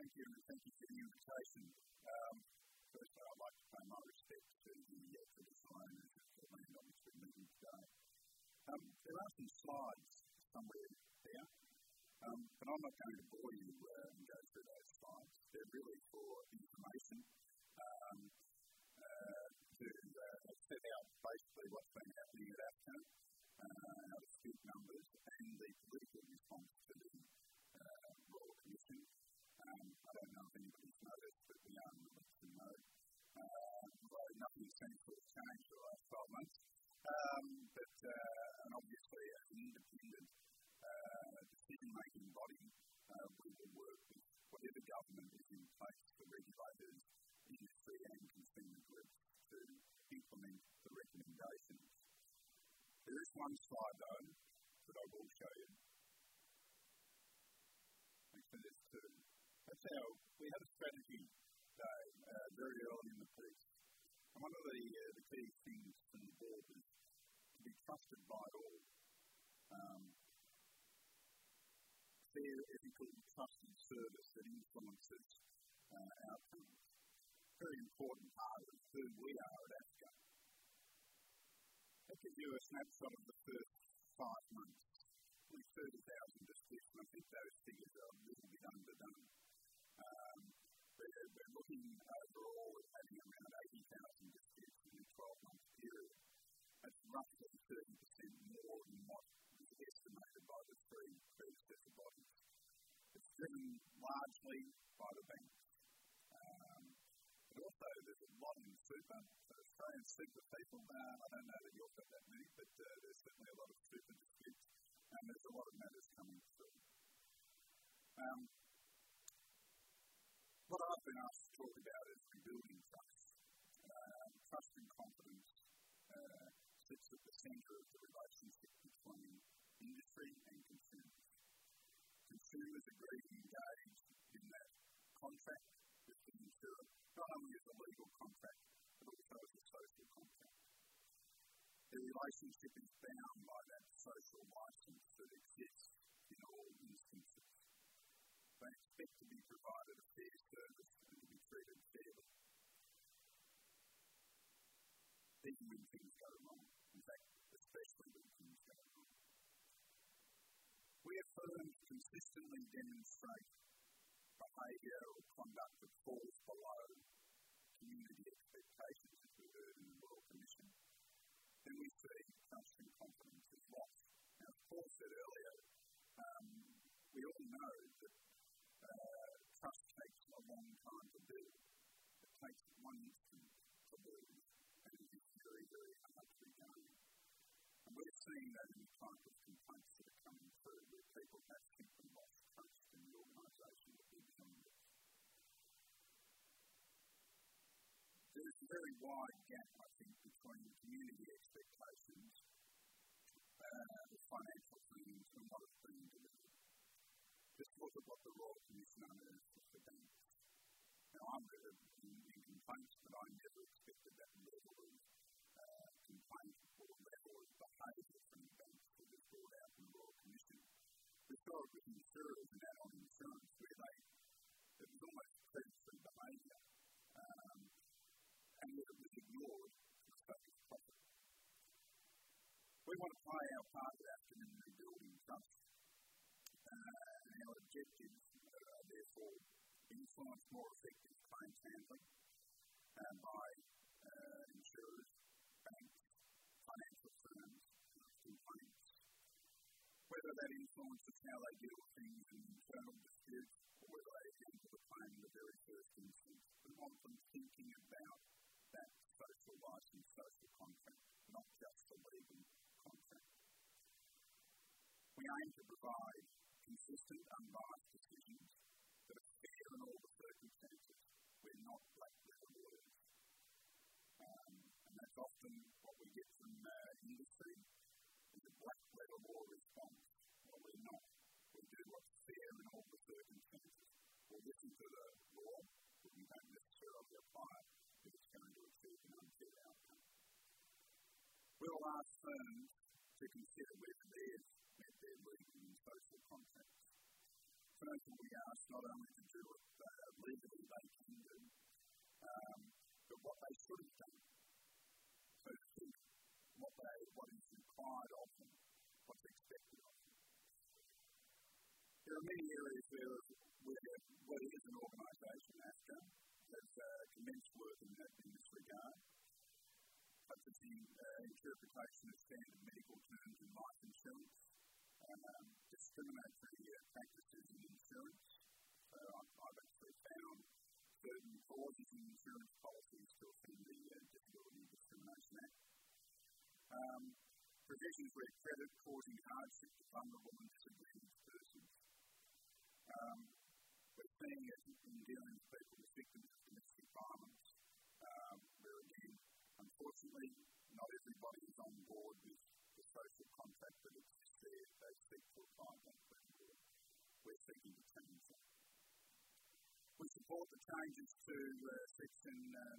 Thank you, and thank you for the invitation. Firstly, I'd like to pay my respects to the traditional owners of the land on which we're meeting today. There are some slides somewhere there, but I'm not going to bore you and go through those slides. They're really for information to set out basically what's been happening at AFCO, our dispute numbers, and the political response to the Royal Commission. I don't know if anybody's noticed, but we are in election mode. Although nothing seems to have changed for the last 12 months. And obviously, as an independent decision-making body, we will work with whatever government is in place for regulators, industry and consumer groups to implement the recommendations. There is one slide, though, that I will show you. Actually, there's two. That's we had a strategy day very early in the piece. And one of the key things from the board is to be trusted by all. Fair, ethical, trusted service that influences outcomes. Very important part of who we are at AFCO. That gives you a snapshot of the first 5 months. Only 30,000 disputes, and I think those figures are a little bit underdone. We're looking overall at having around 80,000 disputes in a 12-month period. That's roughly 30% more than what was estimated by the three predecessor bodies. It's driven largely by the banks. But also there's a lot in super. So Australian super people, I don't know that you've got that many, but there's certainly a lot of super disputes. And there's a lot of matters coming through. What I've been asked to talk about is rebuilding trust. Trust and confidence sits at the centre of the relationship between industry and consumers. Consumers agree to engage in that contract with the insurer, not only as a legal contract, but also as a social contract. The relationship is bound by that social licence that exists in all instances. They expect to be provided a fair service and to be treated fairly. Even when things go wrong. In fact, especially when things go wrong. We have firms consistently demonstrate behaviour or conduct that falls below community expectations, as we heard in the Royal Commission. Then we see trust and confidence is lost. Now, as Paul said earlier, we all know that trust takes a long time to build. It takes one instant to build, and it is very, very hard to regain. And we're seeing that in the type of complaints that are coming through, where people have simply lost trust in the organisation that they're dealing with. There's a very wide gap, I think, between community expectations, the financial themes, and what is being delivered. Just look at what the Royal Commission unearthed with the banks. Now, I'm good in complaints, but I never expected that level of complaint or level of behaviour from the banks that was brought out from the Royal Commission. We saw it with insurers and add-on insurance, where it was almost predatory behaviour, and yet it was ignored for the sake of profit. We want to play our part of AFCO in rebuilding trust. Our objectives are therefore influence more effective claims handling by insurers, banks, financial firms, complaints. Whether that influences how they deal with things in internal disputes, or whether they handle the claim in the very first instance, we want them thinking about that social licence, social contract, not just the legal contract. We aim to provide consistent, unbiased decisions that are fair in all the circumstances. We're not black-letter lawyers. And that's often what we get from industry, is a black-letter law response. Well, we're not. We do what's fair in all the circumstances. We'll listen to the law, but we don't necessarily apply it if it's going to achieve an unfair outcome. We'll ask firms to consider whether they've met their legal and social contracts. Firms will be asked not only to do it clauses in insurance policies to offend the Disability Discrimination Act. Provisions where credit causing hardship to vulnerable and disadvantaged persons. We're seeing it in dealing with people with victims of domestic violence, where again, unfortunately, not everybody is on board with the social contract that exists there. They seek to apply that framework. We're seeking to change that. We support the changes to Section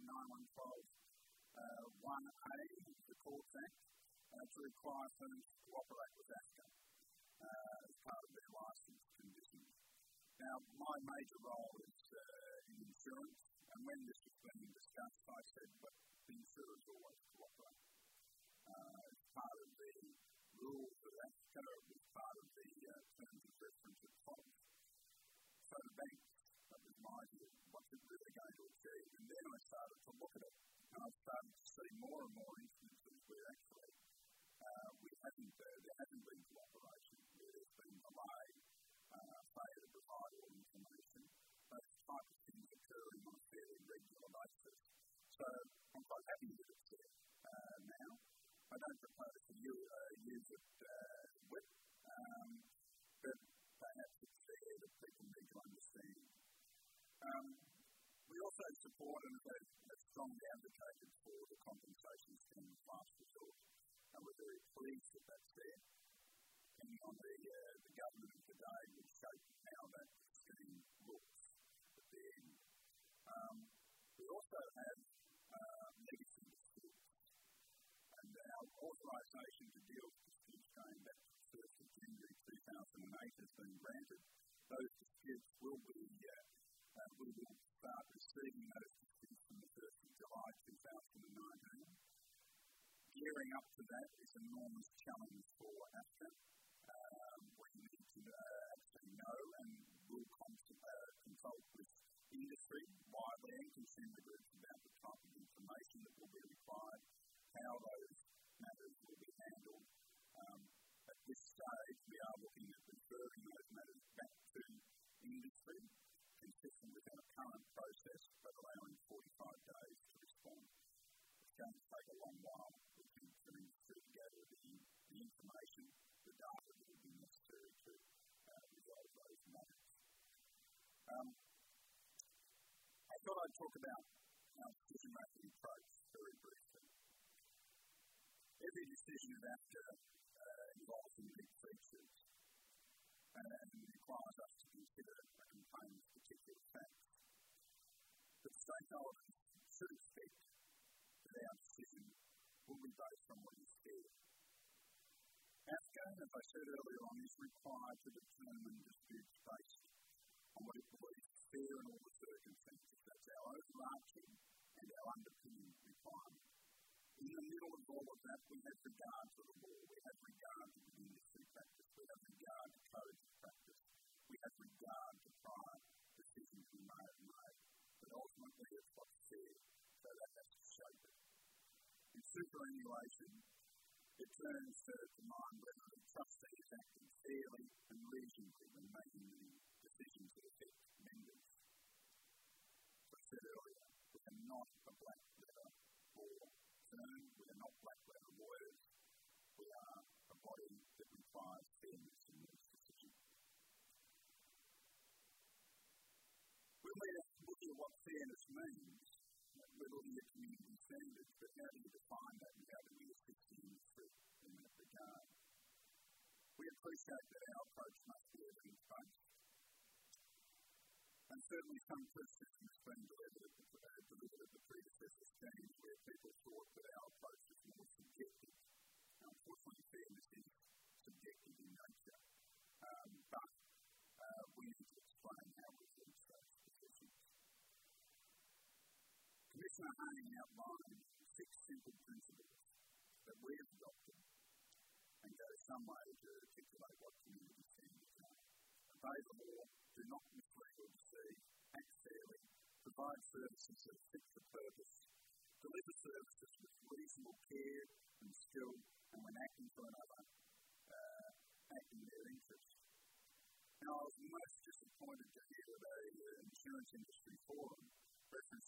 9112 1A of the Courts Act to require firms to cooperate with ASCA as part of their licence conditions. Now, my major role is in insurance, and when this was being discussed, I said, but the insurers always cooperate. As part of the rules of ASCA, it was part of the terms of reference at FODS. So the banks, that was my view, what's it really going to achieve? And then I started to look at it, and I've started to see more and more instances where actually there hasn't been cooperation, where there's been delay, failure to provide all information. Those type of things occurring on a fairly regular basis. So I'm quite happy that it's there now. I don't propose to use it with, but perhaps it's there that people need to understand. We also support and have strongly advocated for the compensation scheme of last resort. And we're very pleased that that's there. Depending on the government of today will shape how that scheme looks at the end. We also have legacy disputes. And our authorisation to deal with disputes going back to the 1st of January 2008 has been granted. Those disputes we will start receiving those disputes from the 1st of July 2019. Gearing up to that is an enormous challenge for ASCA. We need to actually know and will consult with industry widely and consumer groups about the type of information that will be required, how those matters will be handled. At this stage, we are looking at referring those matters back to industry, consistent with our current process, but allowing 45 days to respond. It's going to take a long while. To gather the information, the data that will be necessary to resolve those matters. I thought I'd talk about our decision-making approach very briefly. Every decision of ASCA involves unique features and requires us to consider a component's particular facts. But stakeholders should expect that our decision will be based on what is fair. ASCA, as I said earlier on, is required to determine disputes based on what it believes is fair in all the circumstances. That's our overarching and our underpinning requirement. In the middle of all of that, we have regard to the law, we have regard to the industry practice, we have regard to codes of practice, we have regard to prior decisions we may have made. But ultimately, it's what's fair, so that has to shape it. In superannuation, it turns to mind whether the trustee is acting fairly and reasonably when making the decisions that affect members. As I said earlier, we are not a black letter law firm, we are not black letter lawyers, we are a body that requires fairness in those decisions. When we're looking at what fairness means, we're looking at community standards, but how do you define that and how do we assist the industry in that regard? We appreciate that our approach must be evidence-based. And certainly some criticism has been delivered at the predecessor schemes where people thought that our approach was more subjective. Now, unfortunately, fairness is subjective in nature. But we need to explain how we reach those positions. Commissioner Hayne outlined 6 simple principles that we have adopted and go some way to articulate what community standards are. Obey the law, do not mislead or deceive, act fairly, provide services that fit for purpose, deliver services with reasonable care and skill, and when acting for another, act in their interest. Now, I was most disappointed to hear at an insurance industry forum reference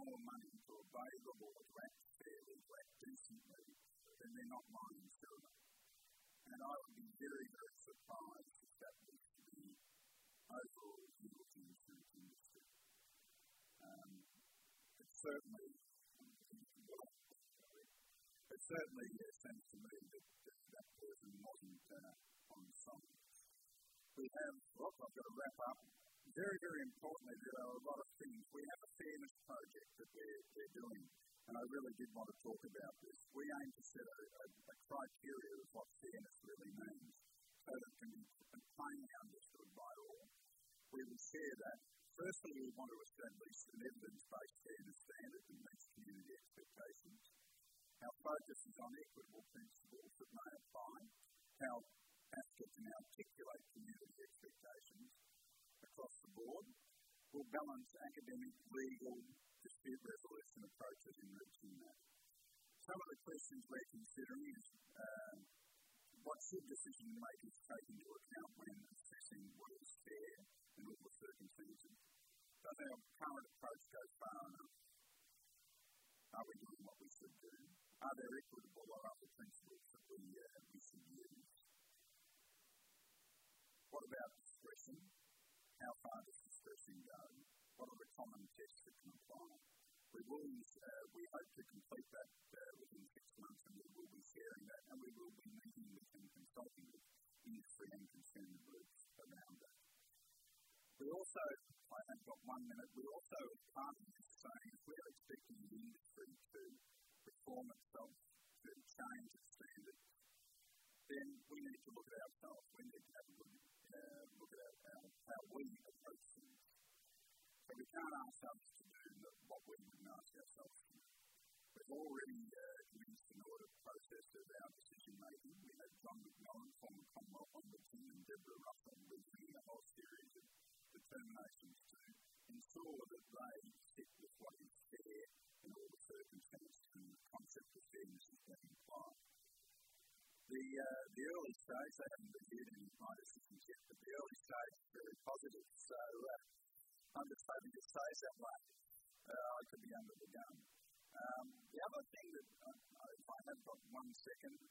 more money to obey the law, to act fairly, to act decently, then they're not lying silver. And I would be very, very surprised if that was the overall view of the insurance industry. It certainly seems to me that person wasn't on side. I've got to wrap up. Very, very importantly, there are a lot of things. We have a fairness project that we're doing, and I really did want to talk about this. We aim to set a criteria of what fairness really means, so that it can be plainly understood by all. We will share that. Firstly, we want to establish an evidence-based fairness standard that meets community expectations. Our focus is on equitable principles that may apply, how ASCA can articulate community expectations across the board. We'll balance academic, legal, dispute resolution approaches in reaching that. Some of the questions we're considering is what should decision makers take into account when assessing what is fair in all the circumstances? Does our current approach go far enough? Are we doing what we should do? Are there equitable or other principles that we should use? What about discretion? How far does discretion go? What are the common tests that can apply? We hope to complete that within 6 months, and we will be sharing that, and we will be meeting with and consulting with industry and consumer groups around that. We also, I have got 1 minute, we also, as part of this, saying if we're expecting the industry to reform itself, to change its standards, then we need to look at ourselves. We need to have a look at how we approach things. So we can't ask others to do what we wouldn't ask ourselves to do. We've already commenced an audit process of our decision making. We had John McMillan, former Commonwealth Ombudsman, and Deborah Russell leading a whole series of determinations to ensure that they stick with what is fair in all the circumstances, and the concept of fairness is being applied. The early stage, they haven't reviewed any of my decisions yet, but the early stage is very positive, so I'm just hoping it stays that way. I could be under the gun. The other thing that, if I have got 1 second,